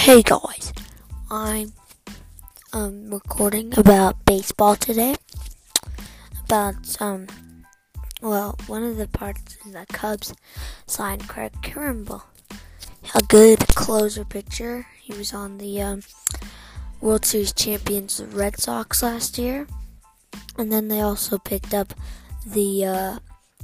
Hey guys, I'm recording about baseball today. About one of the parts is the Cubs signed Craig Kimbrel, a good closer pitcher. He was on the World Series champions Red Sox last year, and then they also picked up the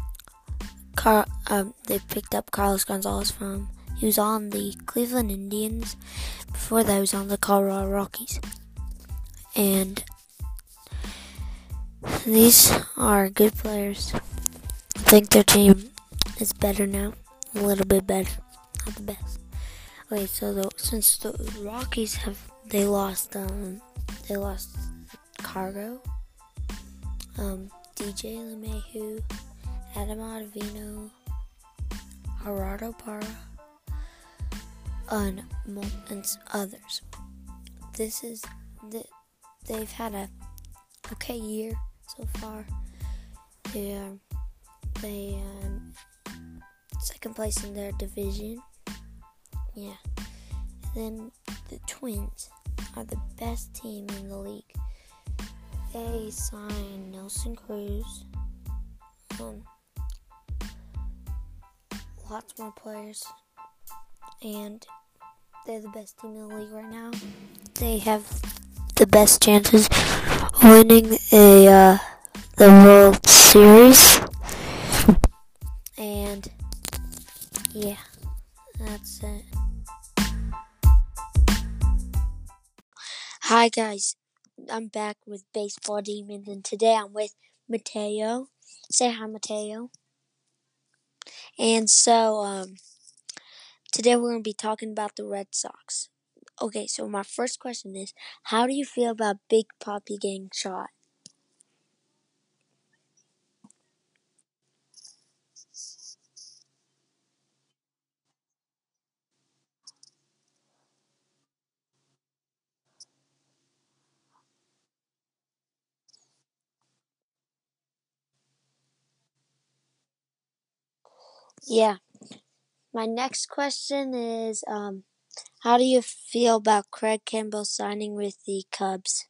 Carlos Gonzalez from. He was on the Cleveland Indians. Before that, he was on the Colorado Rockies. And these are good players. I think their team is better now. A little bit better. Not the best. Okay, so since the Rockies they lost Cargo, DJ LeMahieu, Adam Ottavino, Gerardo Parra, and others. They've had a okay year so far. They second place in their division. Yeah. Then the Twins are the best team in the league. They signed Nelson Cruz. Lots more players. And they're the best team in the league right now. They have the best chances of winning the World Series. And yeah, that's it. Hi guys, I'm back with Baseball Demons, and today I'm with Mateo. Say hi, Mateo. And so today we're going to be talking about the Red Sox. Okay, so my first question is, how do you feel about Big Papi getting shot? Yeah. My next question is, how do you feel about Craig Kimbrel signing with the Cubs?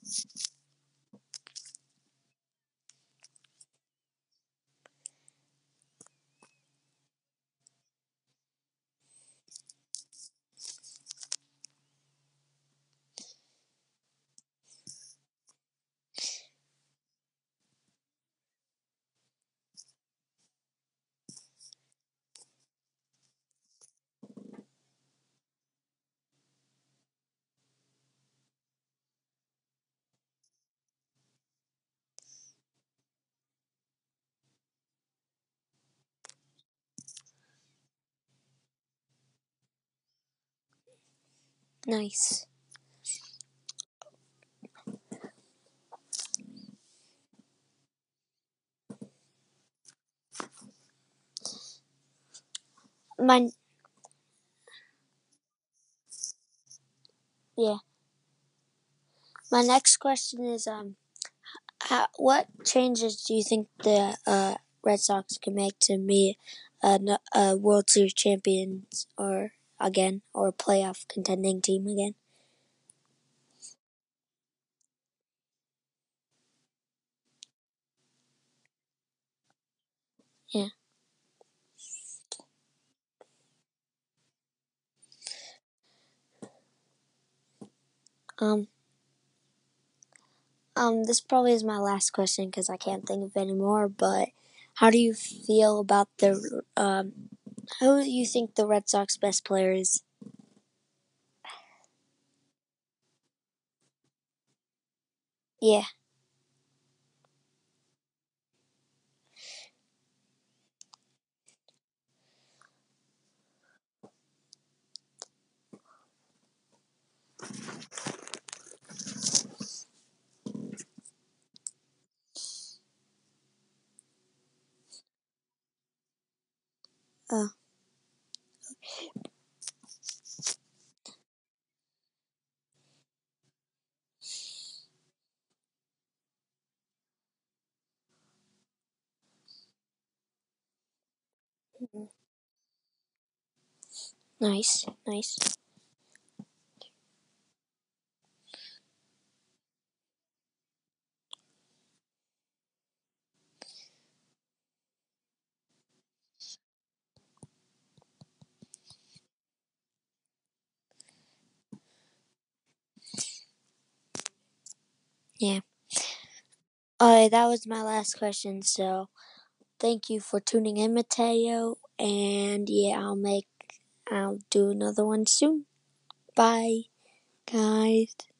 Nice. My yeah. My next question is, what changes do you think the Red Sox can make to be a World Series champions or a playoff contending team again? Yeah. Um. This probably is my last question because I can't think of any more. But how do you feel about the who do you think the Red Sox best player is? Yeah. Oh, nice, nice. Yeah. Alright, that was my last question. So thank you for tuning in, Mateo. And yeah, I'll do another one soon. Bye, guys.